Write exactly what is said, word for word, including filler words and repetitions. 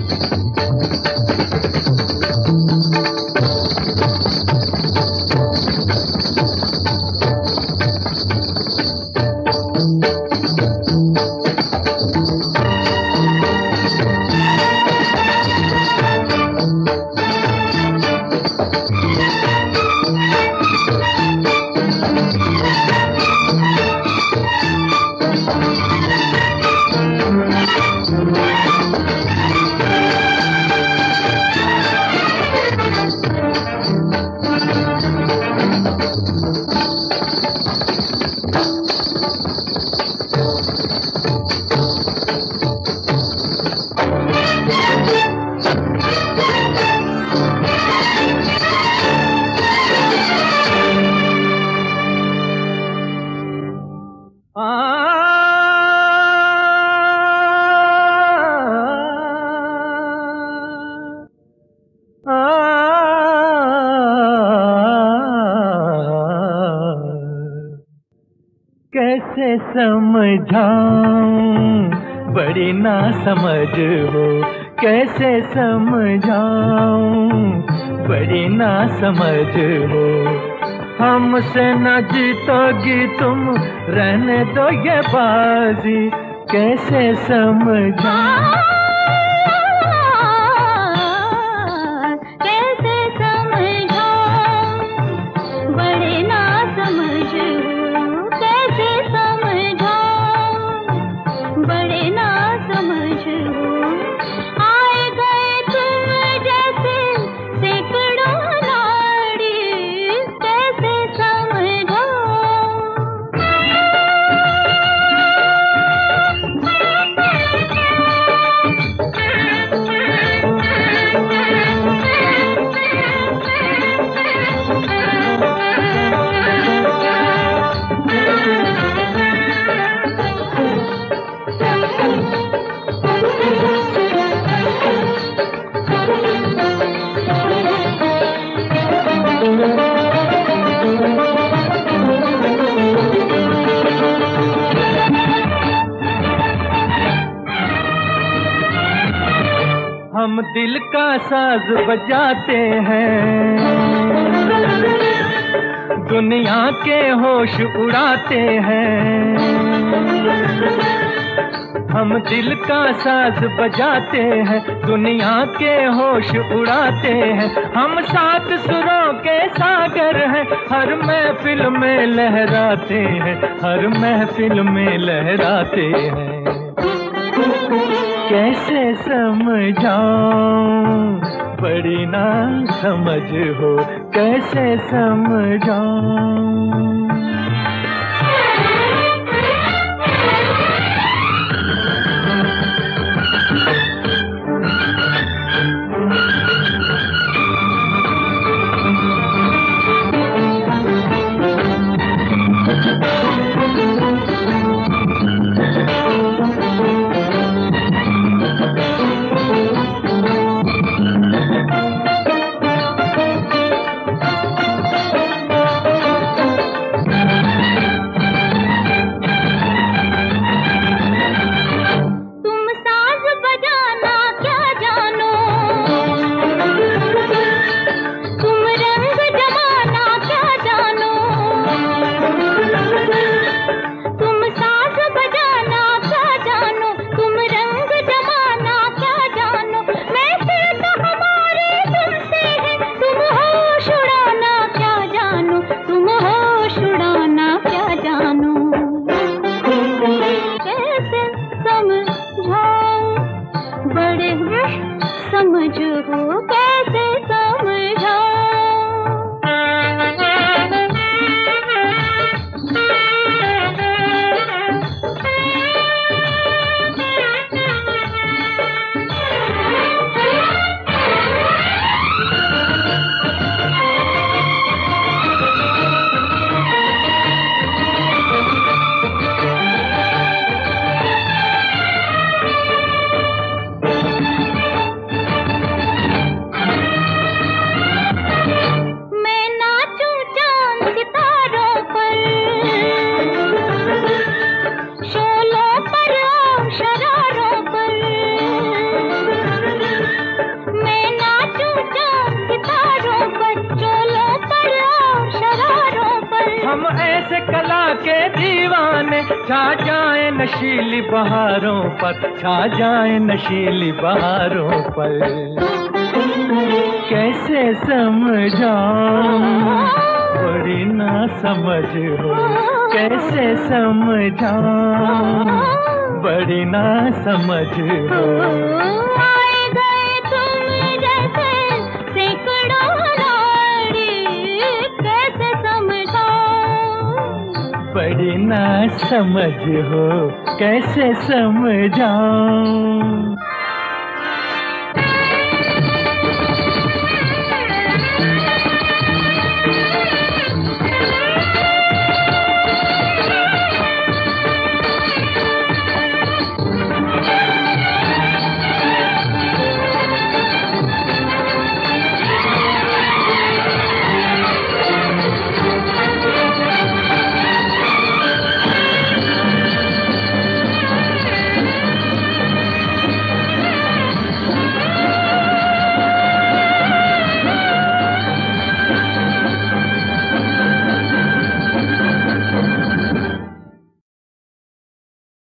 कैसे समझाऊं बड़ी ना समझ हो, कैसे समझाऊं बड़ी ना समझ हो। हमसे न जीतोगी तुम, रहने दो ये बाजी, कैसे समझाऊं। हम दिल का साज बजाते हैं, दुनिया के होश उड़ाते हैं। हम दिल का साज बजाते हैं, दुनिया के होश उड़ाते हैं। हम सात सुरों के सागर हैं, हर महफिल में लहराते हैं, हर महफिल में लहराते हैं। कैसे समझाऊं बड़ी ना समझ हो, कैसे समझाऊं। में छा जाए नशीली बहारों पर, छा जाए नशीली बहारों पर। कैसे समझाऊं बड़ी ना समझ हो, कैसे समझाऊं बड़ी ना समझ हो। आए गए तुम जैसे सैकड़ों लाड़ी, कैसे समझाऊं बड़ी ना समझ हो, कैसे समझाऊं।